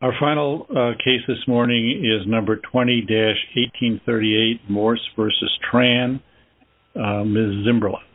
Our final case this morning is number 20-1838, Morse versus Tran. Ms. Zimberlin.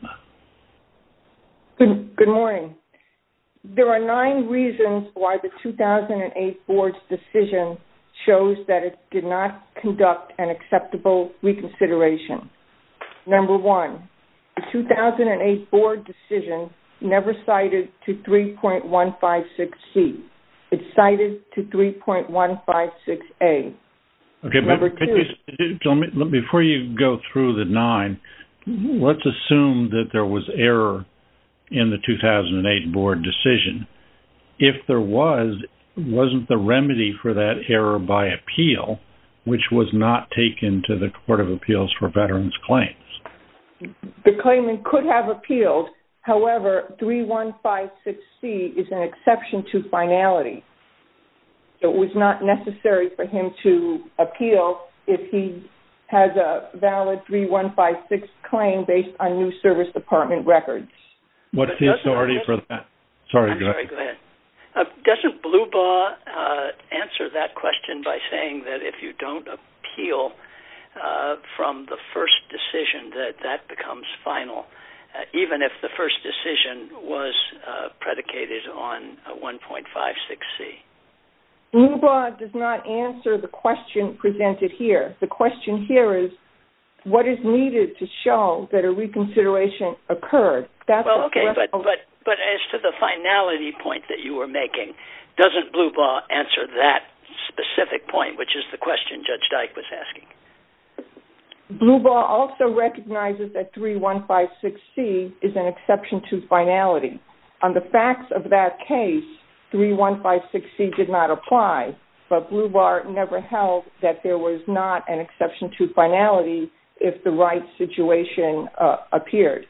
Good morning. There are 9 reasons why the 2008 board's decision shows that it did not conduct an acceptable reconsideration. Number 1, the 2008 board decision never cited to 3.156C. It cited to 3.156A. Okay, Number but 2. Before you go through the 9, let's assume that there was error in the 2008 board decision. If there wasn't the remedy for that error by appeal, which was not taken to the Court of Appeals for Veterans Claims? The claimant could have appealed. However, 3156C is an exception to finality. So it was not necessary for him to appeal if he has a valid 3156 claim based on new Service Department records. What's the authority for that? Sorry, go ahead. Doesn't Blue Law answer that question by saying that if you don't appeal from the first decision, that becomes final, even if the first decision was predicated on 1.56C? Blue Law does not answer the question presented here. The question here is, what is needed to show that a reconsideration occurred? But as to the finality point that you were making, doesn't Blue Law answer that specific point, which is the question Judge Dyke was asking? Blue Law also recognizes that 3156C is an exception to finality. On the facts of that case, 3156C did not apply, but Blue Law never held that there was not an exception to finality if the right situation appeared.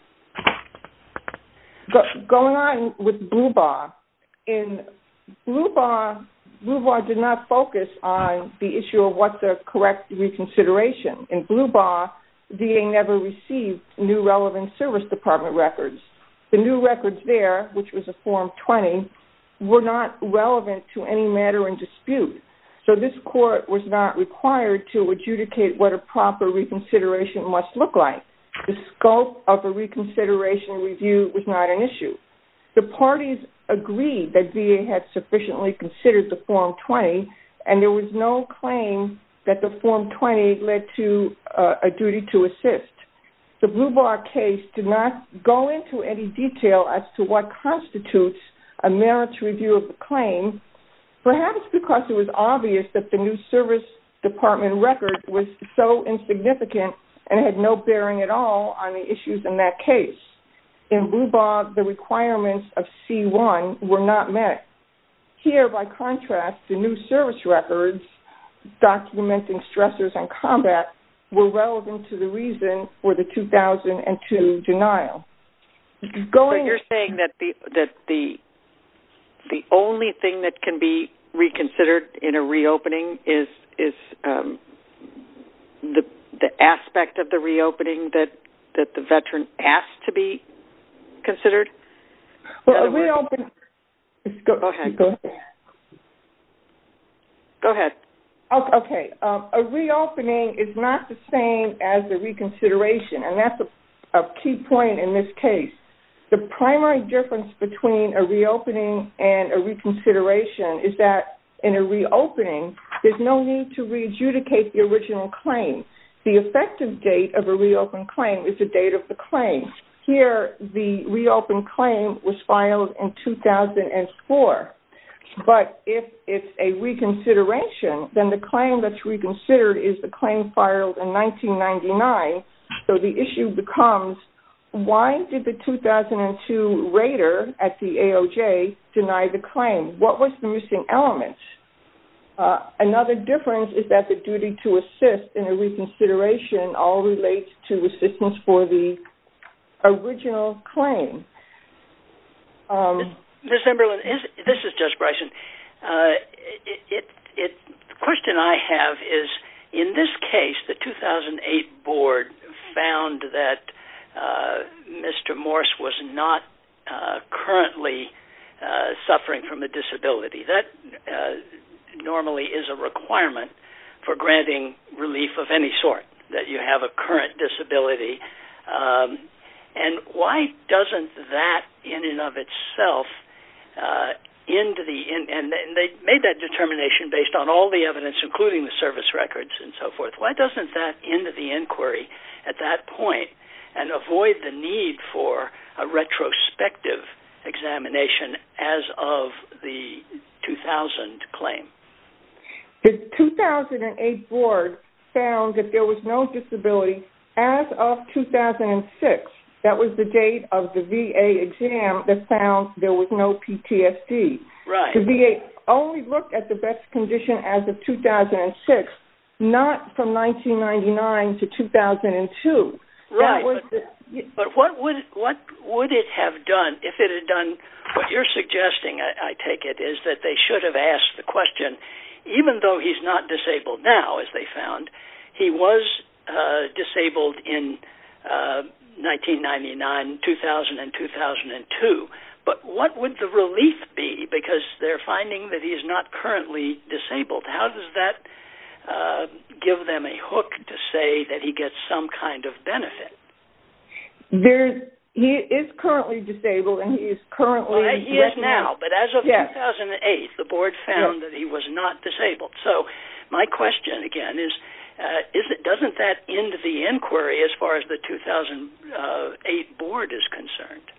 Going on with Blue Law, in Blue Law did not focus on the issue of what's a correct reconsideration. In Blue Law, VA never received new relevant Service Department records. The new records there, which was a Form 20, were not relevant to any matter in dispute. So this court was not required to adjudicate what a proper reconsideration must look like. The scope of a reconsideration review was not an issue. The parties agreed that VA had sufficiently considered the Form 20, and there was no claim that the Form 20 led to a duty to assist. The Blue Law case did not go into any detail as to what constitutes a merits review of the claim, perhaps because it was obvious that the new Service Department record was so insignificant and had no bearing at all on the issues in that case. In Blue Law, the requirements of C1 were not met. Here, by contrast, the new service records documenting stressors and combat were relevant to the reason for the 2002 denial. So you're saying that the only thing that can be reconsidered in a reopening is the aspect of the reopening that the veteran asked to be considered? Well, a reopening... Go ahead. Go ahead. Okay. A reopening is not the same as a reconsideration, and that's a key point in this case. The primary difference between a reopening and a reconsideration is that in a reopening, there's no need to re-adjudicate the original claim. The effective date of a reopened claim is the date of the claim. Here, the reopened claim was filed in 2004. But if it's a reconsideration, then the claim that's reconsidered is the claim filed in 1999. So the issue becomes, why did the 2002 rater at the AOJ deny the claim? What was the missing element? Another difference is that the duty to assist in a reconsideration all relates to assistance for the original claim. Ms. Zimberlin, this is Judge Bryson. The question I have is, in this case, the 2008 board found that Mr. Morse was not currently suffering from a disability. That normally is a requirement for granting relief of any sort, that you have a current disability. And why doesn't that in and of itself and they made that determination based on all the evidence, including the service records and so forth. Why doesn't that end the inquiry at that point and avoid the need for a retrospective examination as of the 2000 claim? The 2008 board found that there was no disability as of 2006. That was the date of the VA exam that found there was no PTSD. Right. The VA only looked at the vet's condition as of 2006, not from 1999 to 2002. Right. But what would it have done if it had done what you're suggesting, I take it, is that they should have asked the question, even though he's not disabled now, as they found, he was disabled in 1999, 2000, and 2002. But what would the relief be? Because they're finding that he is not currently disabled. How does that give them a hook to say that he gets some kind of benefit? He is currently disabled, and he is currently... Well, he is now, but as of 2008, the board found that he was not disabled. So my question, again, is doesn't that end the inquiry as far as the 2008 board is concerned?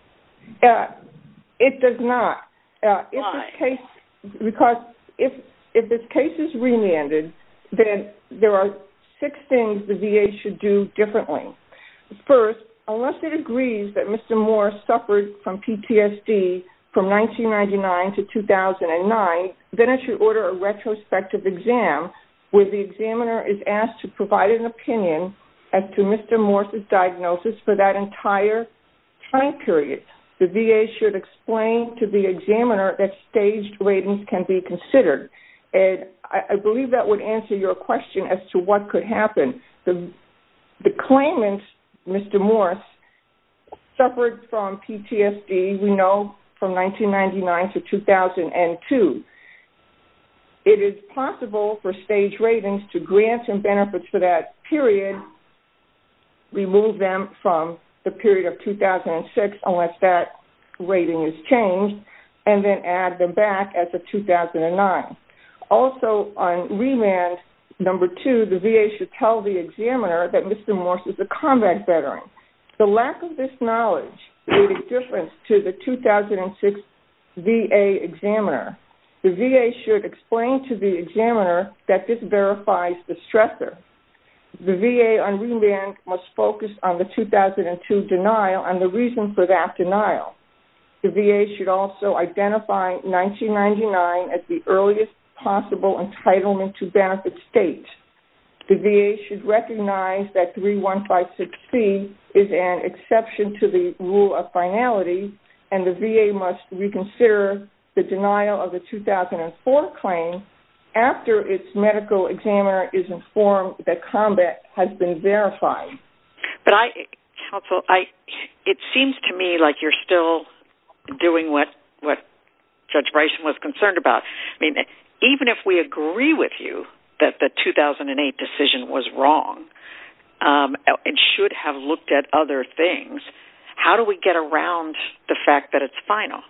It does not. Why? Because if this case is remanded, then there are 6 things the VA should do differently. First, unless it agrees that Mr. Moore suffered from PTSD from 1999 to 2009, then it should order a retrospective exam where the examiner is asked to provide an opinion as to Mr. Morse's diagnosis for that entire time period. The VA should explain to the examiner that staged ratings can be considered. And I believe that would answer your question as to what could happen. The claimant, Mr. Morse, suffered from PTSD, we know, from 1999 to 2002. It is possible for stage ratings to grant him benefits for that period, remove them from the period of 2006 unless that rating is changed, and then add them back as of 2009. Also, on remand, number 2, the VA should tell the examiner that Mr. Morse is a combat veteran. The lack of this knowledge made a difference to the 2006 VA examiner. The VA should explain to the examiner that this verifies the stressor. The VA on remand must focus on the 2002 denial and the reason for that denial. The VA should also identify 1999 as the earliest possible entitlement to benefit state. The VA should recognize that 3156C is an exception to the rule of finality, and the VA must reconsider the denial of the 2004 claim after its medical examiner is informed that combat has been verified. But counsel, it seems to me like you're still doing what Judge Bryson was concerned about. I mean, even if we agree with you that the 2008 decision was wrong and should have looked at other things, how do we get around the fact that it's final?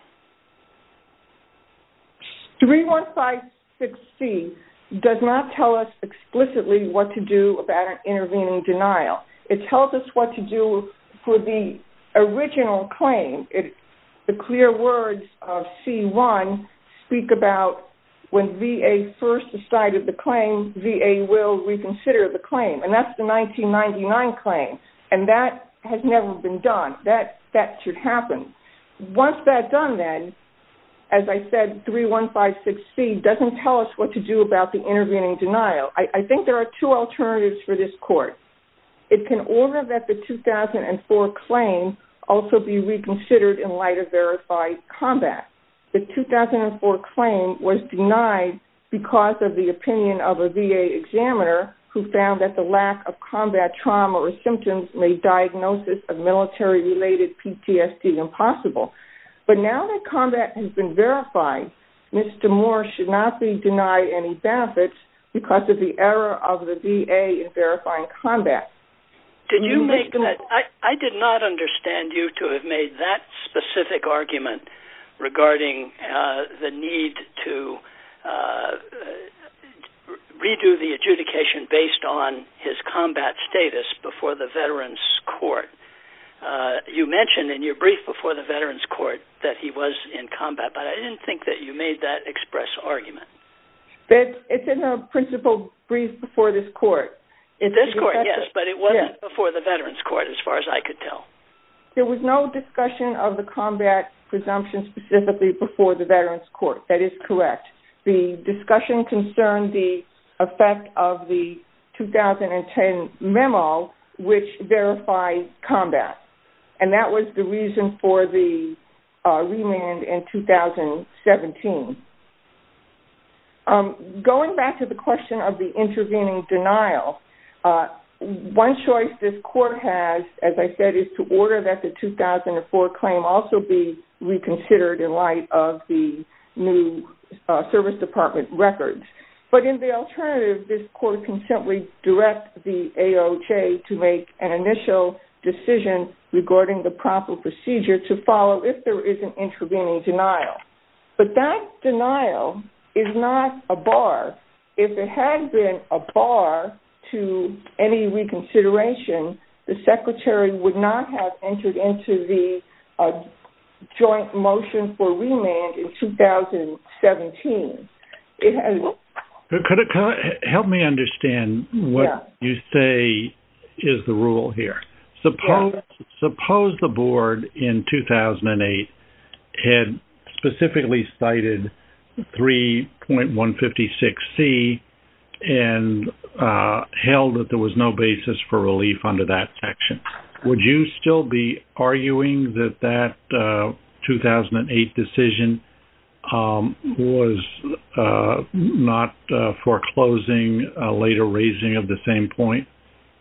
3156C does not tell us explicitly what to do about an intervening denial. It tells us what to do for the original claim. The clear words of C1 speak about when VA first decided the claim, VA will reconsider the claim. And that's the 1999 claim. And that has never been done. That should happen. Once that's done, then, as I said, 3156C doesn't tell us what to do about the intervening denial. I think there are 2 alternatives for this court. It can order that the 2004 claim also be reconsidered in light of verified combat. The 2004 claim was denied because of the opinion of a VA examiner who found that the lack of combat trauma or symptoms made diagnosis of military-related PTSD impossible. But now that combat has been verified, Mr. Moore should not be denied any benefits because of the error of the VA in verifying combat. Did you make that? I did not understand you to have made that specific argument regarding the need to redo the adjudication based on his combat status before the Veterans Court. You mentioned in your brief before the Veterans Court that he was in combat, but I didn't think that you made that express argument. It's in the principal brief before this court. This court, yes, but it wasn't before the Veterans Court as far as I could tell. There was no discussion of the combat presumption specifically before the Veterans Court. That is correct. The discussion concerned the effect of the 2010 memo, which verified combat. And that was the reason for the remand in 2017. Going back to the question of the intervening denial, one choice this court has, as I said, is to order that the 2004 claim also be reconsidered in light of the new Service Department records. But in the alternative, this court can simply direct the AOJ to make an initial decision regarding the proper procedure to follow if there is an intervening denial. But that denial is not a bar. If it had been a bar to any reconsideration, the Secretary would not have entered into the joint motion for remand in 2017. Could it help me understand what you say is the rule here? Suppose the board in 2008 had specifically cited 3.156C and held that there was no basis for relief under that section. Would you still be arguing that 2008 decision was not foreclosing a later raising of the same point?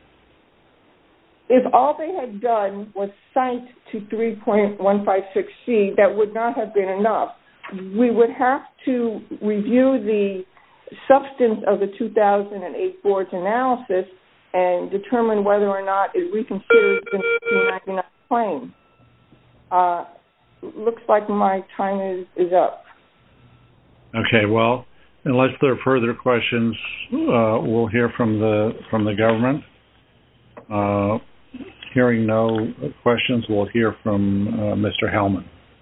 If all they had done was cite to 3.156C, that would not have been enough. We would have to review the substance of the 2008 board's analysis and determine whether or not it reconsiders the 1999 claim. Looks like my time is up. Okay, well, unless there are further questions, we'll hear from the government. Hearing no questions, we'll hear from Mr. Hellman.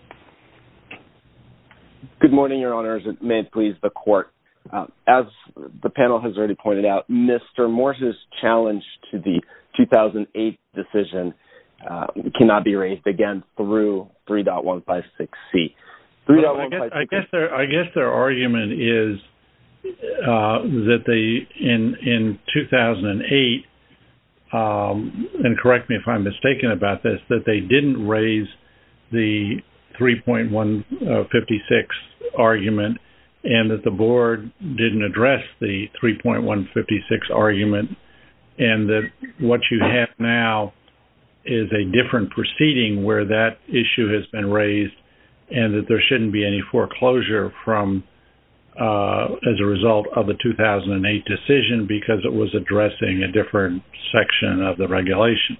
Good morning, Your Honors. May it please the Court. As the panel has already pointed out, Mr. Morse's challenge to the 2008 decision cannot be raised again through 3.156C. I guess their argument is that they in 2008, and correct me if I'm mistaken about this, that they didn't raise the 3.156 argument and that the board didn't address the 3.156 argument, and that what you have now is a different proceeding where that issue has been raised and that there shouldn't be any foreclosure from as a result of the 2008 decision because it was addressing a different section of the regulations.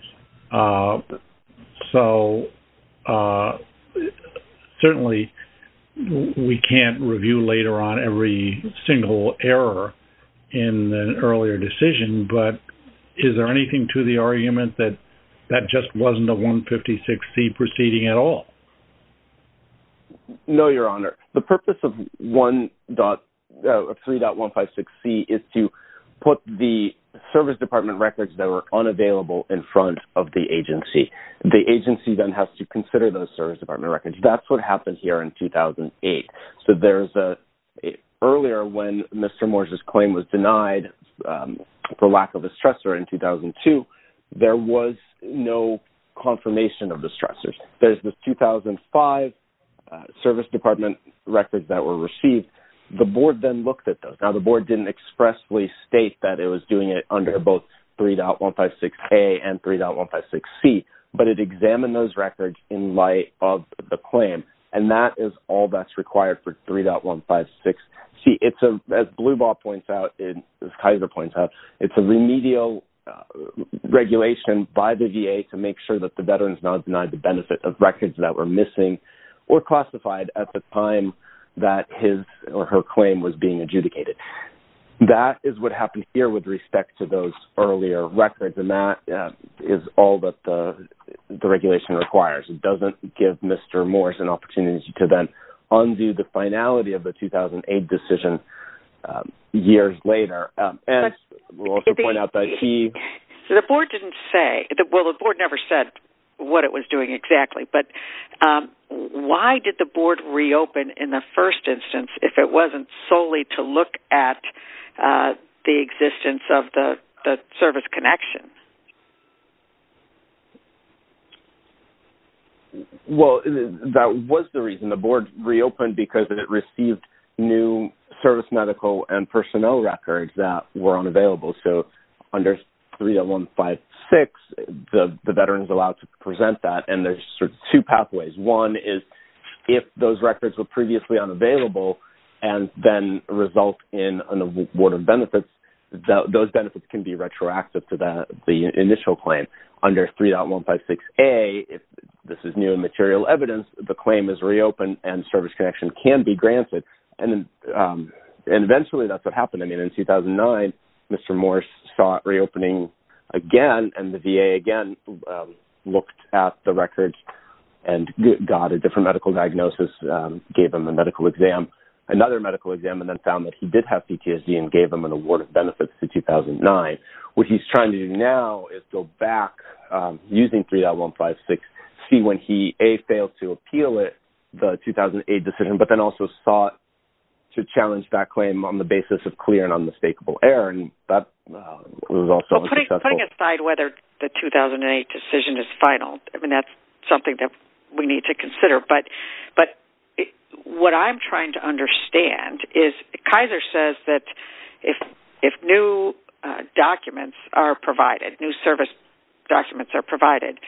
Certainly we can't review later on every single error in an earlier decision, but is there anything to the argument that just wasn't a 156C proceeding at all? No, Your Honor. The purpose of 3.156C is to put the Service Department records that were unavailable in front of the agency. The agency then has to consider those Service Department records. That's what happened here in 2008. So there's earlier when Mr. Morse's claim was denied for lack of a stressor in 2002, there was no confirmation of the stressors. There's this 2005 Service Department records that were received. The board then looked at those. Now, the board didn't expressly state that it was doing it under both 3.156A and 3.156C, but it examined those records in light of the claim And that is all that's required for 3.156. See, it's as Blubaugh points out, as Kaiser points out, it's a remedial regulation by the VA to make sure that the veteran is not denied the benefit of records that were missing or classified at the time that his or her claim was being adjudicated. That is what happened here with respect to those earlier records, and that is all that the regulation requires. It doesn't give Mr. Morse an opportunity to then undo the finality of the 2008 decision years later. And we'll also point out that So the board didn't say, the board never said what it was doing exactly, but why did the board reopen in the first instance if it wasn't solely to look at the existence of the service connection? Well, that was the reason. The board reopened because it received new service medical and personnel records that were unavailable. So under 3.156, the veteran is allowed to present that, and there's sort of two pathways. One is if those records were previously unavailable and then result in an award of benefits, those benefits can be retroactive to the initial claim. Under 3.156A, if this is new and material evidence, the claim is reopened and service connection can be granted. And eventually that's what happened. I mean, in 2009, Mr. Morse saw it reopening again, and the VA again looked at the records and got a different medical diagnosis, gave him a medical exam, another medical exam, and then found that he did have PTSD and gave him an award of benefits to 2009. What he's trying to do now is go back using 3.156, see when he, failed to appeal it, the 2008 decision, but then also sought to challenge that claim on the basis of clear and unmistakable error, and that was also unsuccessful. Putting aside whether the 2008 decision is final, I mean, that's something that we need to consider, but what I'm trying to understand is Kaiser says that if new documents are provided, new service documents are provided,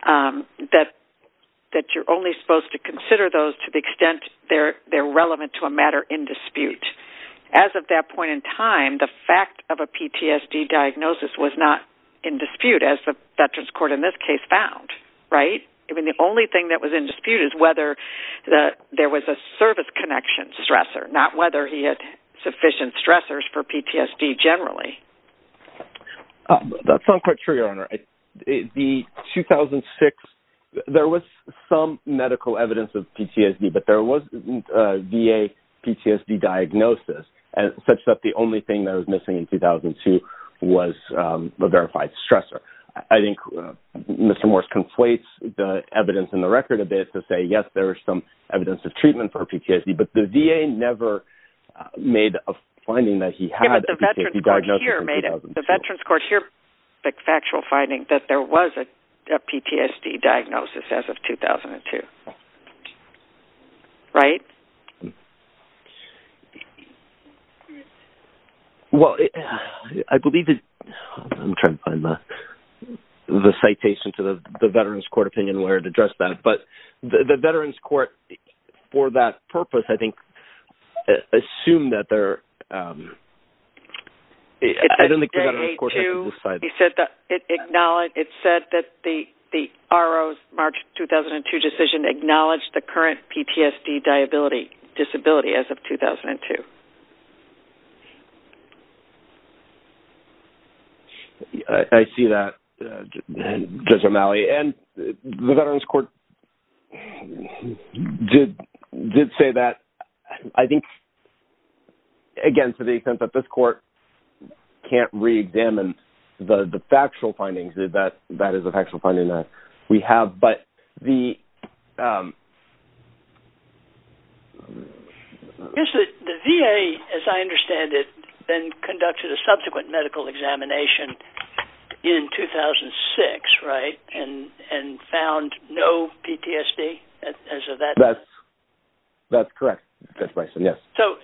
that you're only supposed to consider those to the extent they're relevant to a matter in dispute. As of that point in time, the fact of a PTSD diagnosis was not in dispute, as the Veterans Court in this case found, right? I mean, the only thing that was in dispute is whether there was a service connection stressor, not whether he had sufficient stressors for PTSD generally. That's not quite true, Your Honor. The 2006, there was some medical evidence of PTSD, but there was a VA PTSD diagnosis, and such that the only thing that was missing in 2002 was a verified stressor. I think Mr. Morse conflates the evidence in the record a bit to say, yes, there was some evidence of treatment for PTSD, but the VA never made a finding that he had a PTSD diagnosis in 2002. The Veterans Court here made a factual finding that there was a PTSD diagnosis as of 2002. Right? Well, I believe it. I'm trying to find the citation to the Veterans Court opinion where it addressed that. But the Veterans Court, for that purpose, I think, assumed that there. I don't think the Veterans Court has to decide. He said that it said that the RO's March 2002 decision acknowledged the current PTSD disability as of 2002. I see that, Judge O'Malley, and the Veterans Court did say that. I think, again, to the extent that this court can't re-examine the factual findings, that is a factual finding that we have. But the VA, as I understand it, then conducted a subsequent medical examination in 2006, right, and found no PTSD as of that. That's correct, Judge Bryson. Yes. So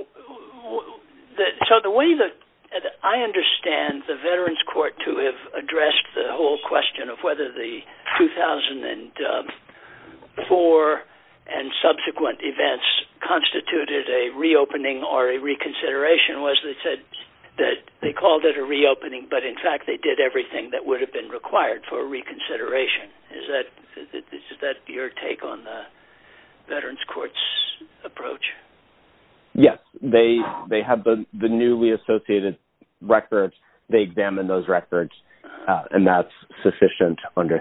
the way that I understand the Veterans Court to have addressed the whole question of whether the 2004 and subsequent events constituted a reopening or a reconsideration was they said that they called it a reopening, but in fact they did everything that would have been required for a reconsideration. Is that your take on the Veterans Court's approach? Yes, they had the newly associated records. They examined those records, and that's sufficient under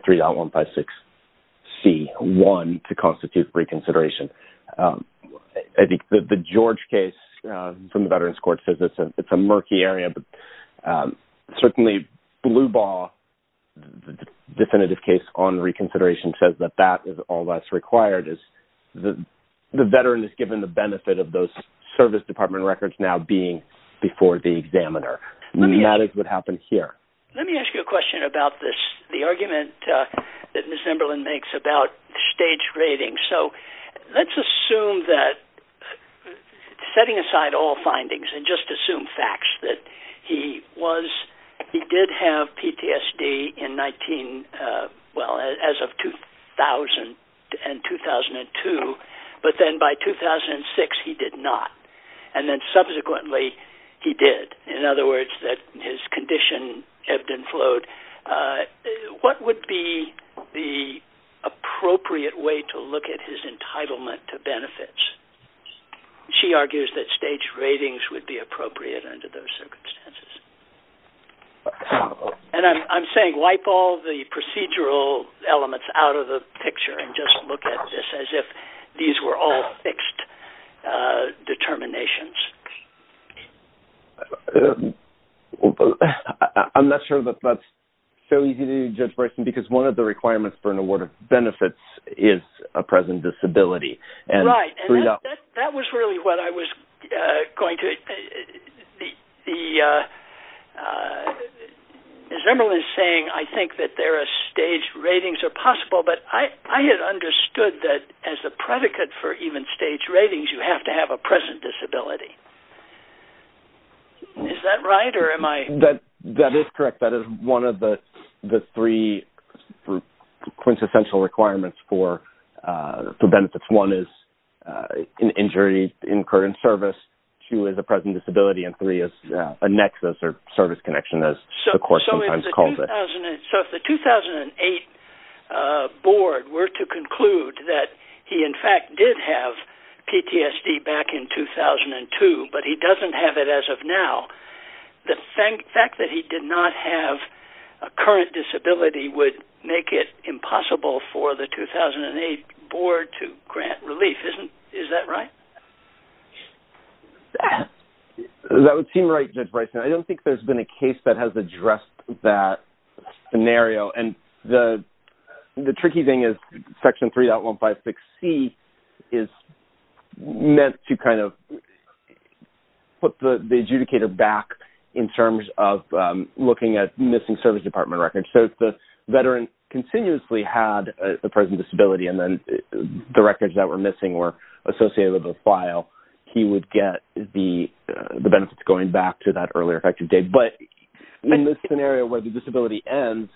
3.156C1 to constitute reconsideration. I think the George case from the Veterans Court says it's a murky area, but certainly Blue Ball, the definitive case on reconsideration, says that is all that's required. Is the veteran is given the benefit of those Service Department records now being before the examiner. That is what happened here. Let me ask you a question about this, the argument that Ms. Zimberlin makes about stage ratings. So let's assume that, setting aside all findings and just assume facts, that he did have PTSD in as of 2000 and 2002, but then by 2006 he did not. And then subsequently he did. In other words, that his condition ebbed and flowed. What would be the appropriate way to look at his entitlement to benefits? She argues that stage ratings would be appropriate under those circumstances. And I'm saying wipe all the procedural elements out of the picture and just look at this as if these were all fixed determinations. I'm not sure that's so easy to do, Judge Bryson, because one of the requirements for an award of benefits is a present disability. And right, and that was really what I was going to... Ms. Zimmerlin is saying, I think that there are staged ratings are possible, but I had understood that as a predicate for even staged ratings, you have to have a present disability. Is that right, or am I... That is correct. That is one of the three quintessential requirements for benefits. One is an injury incurred in service. 2 is a present disability, and 3 is a nexus or service connection, as the court sometimes calls it. So if the 2008 board were to conclude that he in fact did have PTSD back in 2002, but he doesn't have it as of now, the fact that he did not have a current disability would make it impossible for the 2008 board to grant relief. Is that right? That would seem right, Judge Bryson. I don't think there's been a case that has addressed that scenario. And the tricky thing is Section 3.156C is meant to kind of put the adjudicator back in terms of looking at missing Service Department records. So if the veteran continuously had a present disability and then the records that were missing were associated with the file, he would get the benefits going back to that earlier effective date. But in this scenario where the disability ends,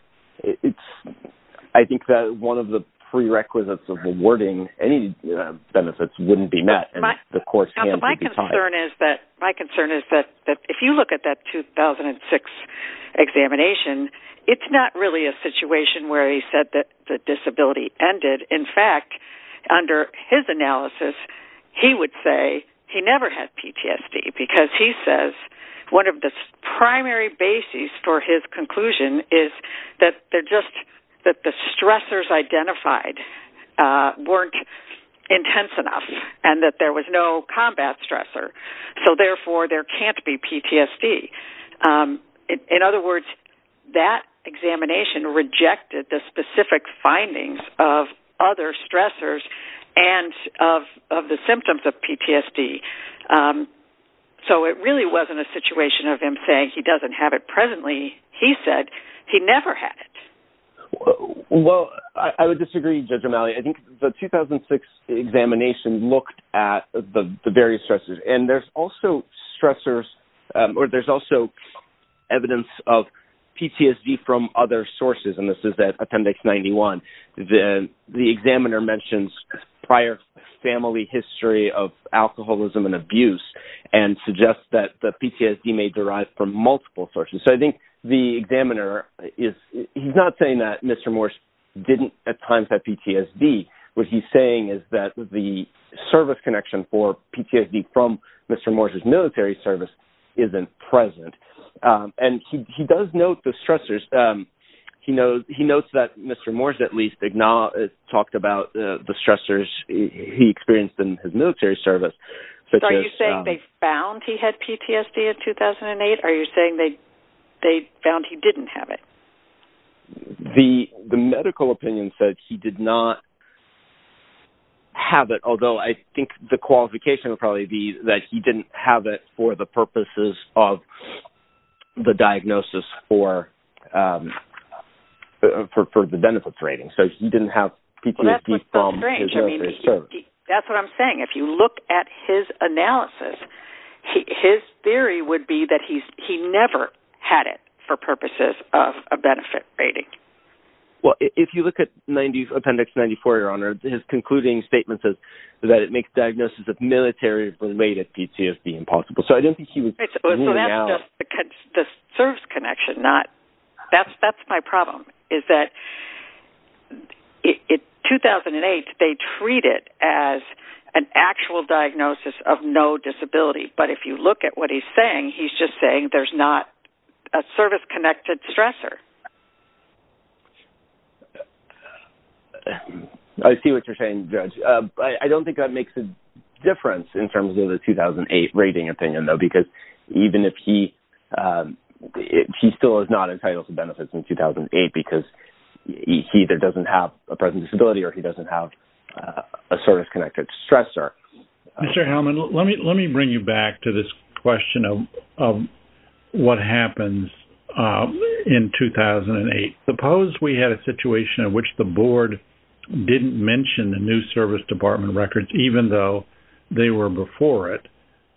I think that one of the prerequisites of awarding any benefits wouldn't be met, and the court's hands would be tied. My concern is that if you look at that 2006 examination, it's not really a situation where he said that the disability ended. In fact, under his analysis, he would say he never had PTSD because he says one of the primary bases for his conclusion is that that the stressors identified weren't intense enough and that there was no combat stressor. So therefore, there can't be PTSD. In other words, that examination rejected the specific findings of other stressors and of the symptoms of PTSD. So it really wasn't a situation of him saying he doesn't have it presently. He said he never had it. Well, I would disagree, Judge O'Malley. I think the 2006 examination looked at the various stressors, and there's also stressors, or there's also evidence of PTSD from other sources, and this is at Appendix 91. The examiner mentions prior family history of alcoholism and abuse and suggests that the PTSD may derive from multiple sources. So I think the examiner he's not saying that Mr. Morse didn't at times have PTSD. What he's saying is that the service connection for PTSD from Mr. Morse's military service isn't present. And he does note the stressors. He notes that Mr. Morse at least talked about the stressors he experienced in his military service. So are you saying they found he had PTSD in 2008? Are you saying they found he didn't have it? The medical opinion said he did not have it, although I think the qualification would probably be that he didn't have it for the purposes of the diagnosis for the benefits rating. So he didn't have PTSD from his military service. That's what I'm saying. If you look at his analysis, his theory would be that he never had it for purposes of a benefit rating. Well, if you look at Appendix 94, Your Honor, his concluding statement says that it makes diagnosis of military-related PTSD impossible. So I don't think he was ruling out. So that's just the service connection, not... That's my problem, is that in 2008, they treat it as an actual diagnosis of no disability. But if you look at what he's saying, he's just saying there's not a service-connected stressor. I see what you're saying, Judge. I don't think that makes a difference in terms of the 2008 rating opinion, though, because even if he still is not entitled to benefits in 2008 because he either doesn't have a present disability or he doesn't have a service-connected stressor. Mr. Hellman, let me bring you back to this question of what happens in 2008. Suppose we had a situation in which the board didn't mention the new service department records, even though they were before it.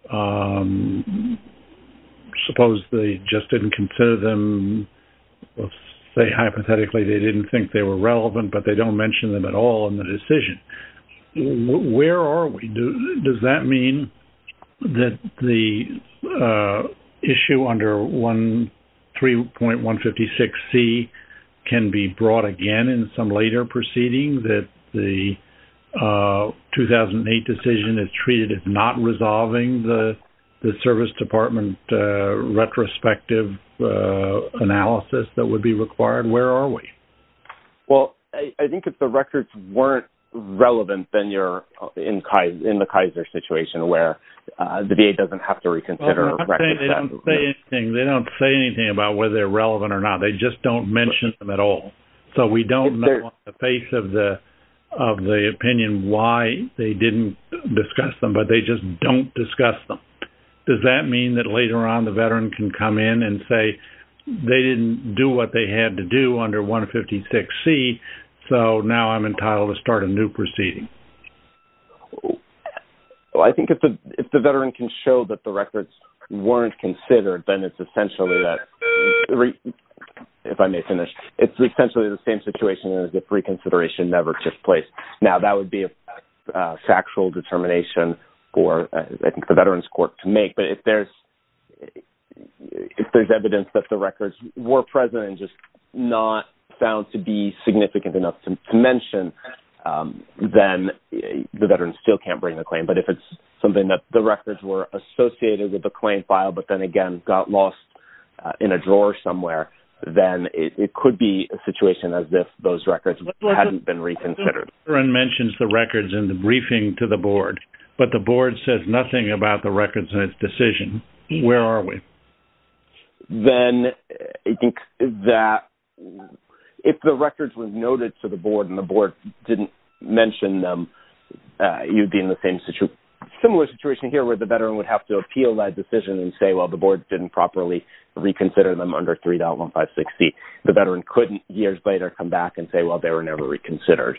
Suppose they just didn't consider them. Let's say hypothetically they didn't think they were relevant, but they don't mention them at all in the decision. Where are we? Does that mean that the issue under 3.156C can be brought again in some later proceeding, that the 2008 decision is treated as not resolving the service department retrospective analysis that would be required? Where are we? Well, I think if the records weren't relevant, then you're in the Kaiser situation where the VA doesn't have to reconsider records. They don't say anything about whether they're relevant or not. They just don't mention them at all. So we don't know on the face of the opinion why they didn't discuss them, but they just don't discuss them. Does that mean that later on the veteran can come in and say they didn't do what they had to do under 156C, so now I'm entitled to start a new proceeding? Well, I think if the veteran can show that the records weren't considered, then it's essentially that, if I may finish, it's essentially the same situation as if reconsideration never took place. Now, that would be a factual determination for, I think, the Veterans Court to make. But if there's evidence that the records were present and just not found to be significant enough to mention, then the veteran still can't bring the claim. But if it's something that the records were associated with the claim file, but then again got lost in a drawer somewhere, then it could be a situation as if those records hadn't been reconsidered. The veteran mentions the records in the briefing to the board, but the board says nothing about the records in its decision. Where are we? Then I think that if the records were noted to the board and the board didn't mention them, you'd be in the similar situation here where the veteran would have to appeal that decision and say, well, the board didn't properly reconsider them under 3.156C. The veteran couldn't years later come back and say, well, they were never reconsidered.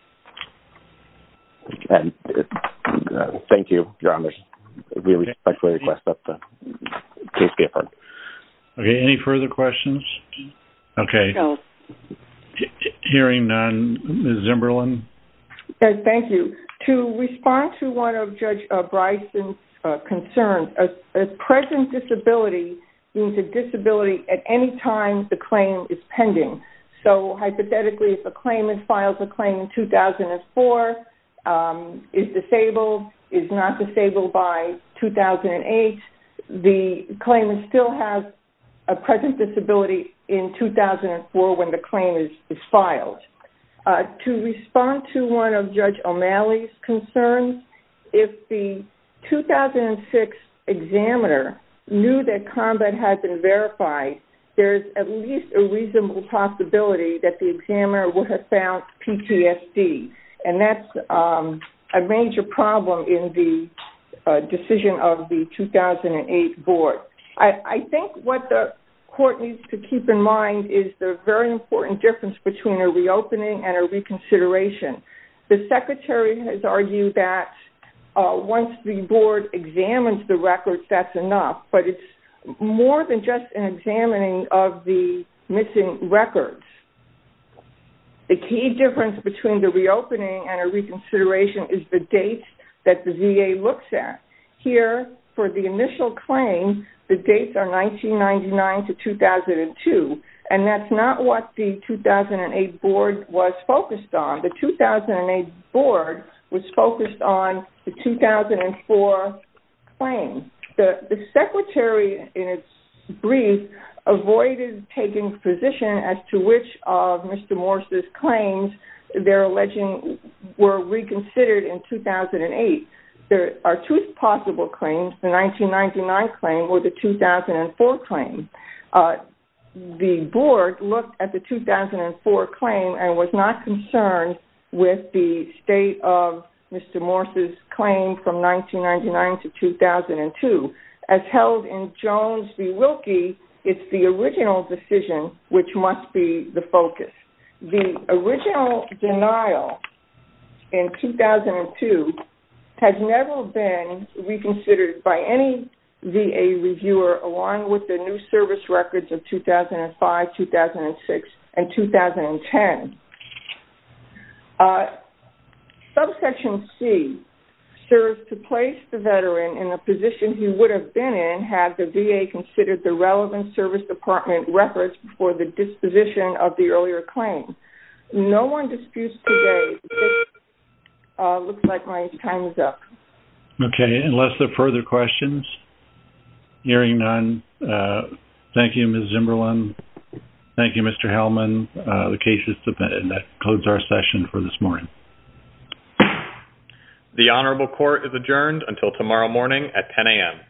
And thank you, Your Honors. We respectfully request that the case be affirmed. Okay, any further questions? Okay. No. Hearing none, Ms. Zimberlin. Thank you. To respond to one of Judge Bryson's concerns, a present disability means a disability at any time the claim is pending. So hypothetically, if a claimant files a claim in 2004, is disabled, is not disabled by 2008, the claimant still has a present disability in 2004 when the claim is filed. To respond to one of Judge O'Malley's concerns, if the 2006 examiner knew that combat had been verified, there's at least a reasonable possibility that the examiner would have found PTSD. And that's a major problem in the decision of the 2008 board. I think what the court needs to keep in mind is the very important difference between a reopening and a reconsideration. The secretary has argued that once the board examines the records, that's enough, but it's more than just an examining of the missing records. The key difference between the reopening and a reconsideration is the dates that the VA looks at. Here, for the initial claim, the dates are 1999 to 2002, and that's not what the 2008 board was focused on. The 2008 board was focused on the 2004 claim. The secretary, in its brief, avoided taking position as to which of Mr. Morse's claims they're alleging were reconsidered in 2008. There are two possible claims, the 1999 claim or the 2004 claim. The board looked at the 2004 claim and was not concerned with the state of Mr. Morse's claim from 1999 to 2002. As held in Jones v. Wilkie, it's the original decision which must be the focus. The original denial in 2002 has never been reconsidered by any VA reviewer along with the new service records of 2005, 2006, and 2010. Subsection C serves to place the veteran in a position he would have been in had the VA considered the relevant service department records before the disposition of the earlier claim. No one disputes today. Looks like my time is up. Okay, unless there are further questions. Hearing none, thank you, Ms. Zimmerlin. Thank you, Mr. Hellman. The case is submitted. That concludes our session for this morning. The Honorable Court is adjourned until tomorrow morning at 10 a.m.